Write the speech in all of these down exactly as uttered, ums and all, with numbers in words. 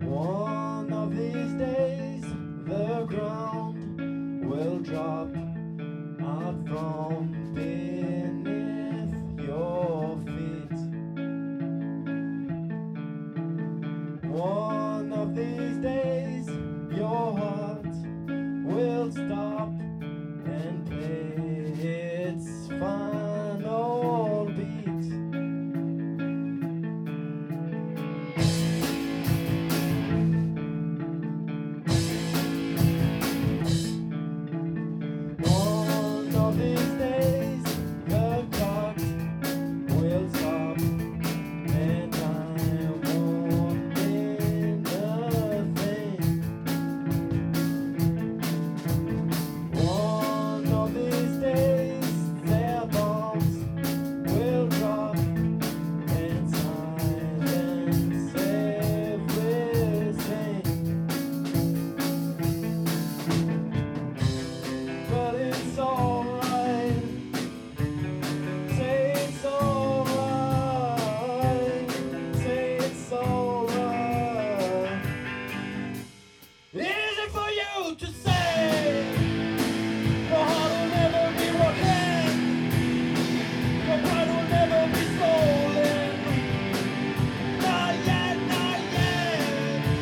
One of these days the ground will drop out from beneath your feet. One of these days your heart will stop and play its final beat. One of these days the clock will stop and time won't mean nothing. One of these days their bombs will drop and silence everything. But it's alright, say it's alright, say it's alright. Easy for you to say, your heart will never be broken, your pride will never be stolen. Not yet, not yet.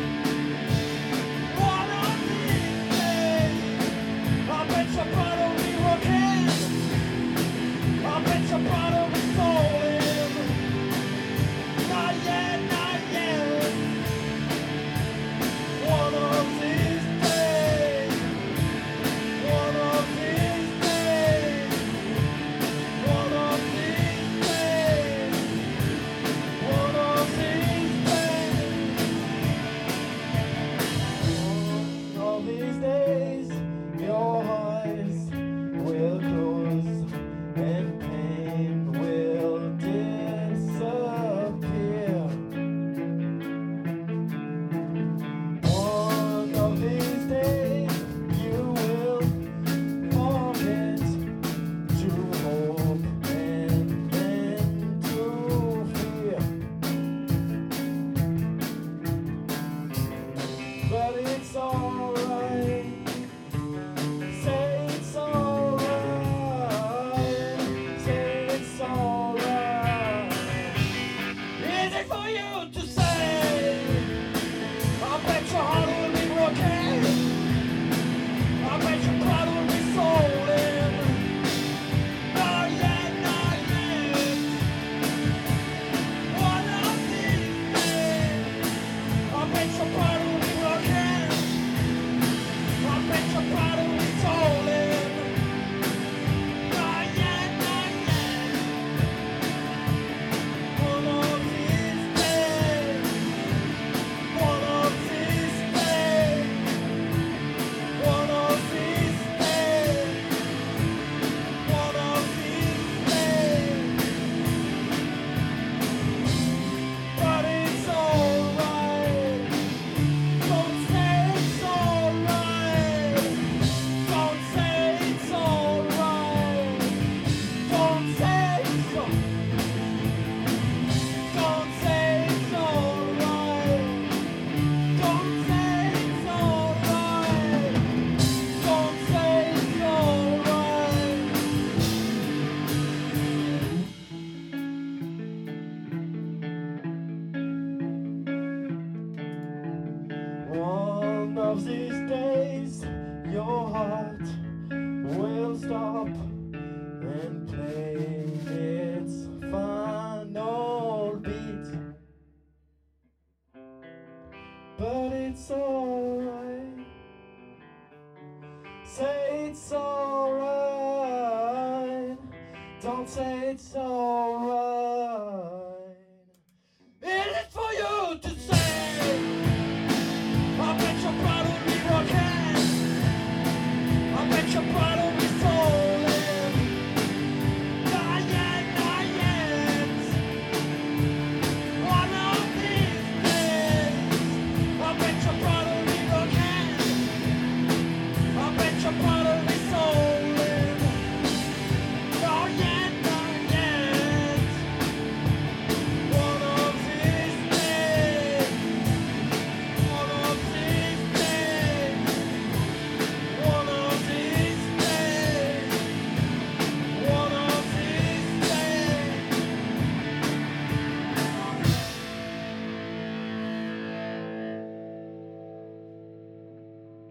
One of these days, I bet your pride will be broken, I bet your pride will be stolen. Not yet, not yet. One of these days, one of these days, one of these days, one of these days. One of these days, your eyes will close and pain will disappear. One of these days, you will forget to hope and then to fear. But it's alright, say it's alright, say it's alright. Easy for you to say, I bet your heart will be broken, I bet your pride will be stolen. Not yet, not yet. One of these days, I bet your pride will be broken, I bet your pride will be stolen. Not yet, not yet. One of these days, one of these days, one of these days, one of these days. But it's alright, don't say it's alright, don't say it's alright, don't say it's alright, don't say it's alright, don't say it's alright, don't say it's alright. One of these days, your heart will stop and play its final beat. But it's alright, say it's alright, don't say it's alright.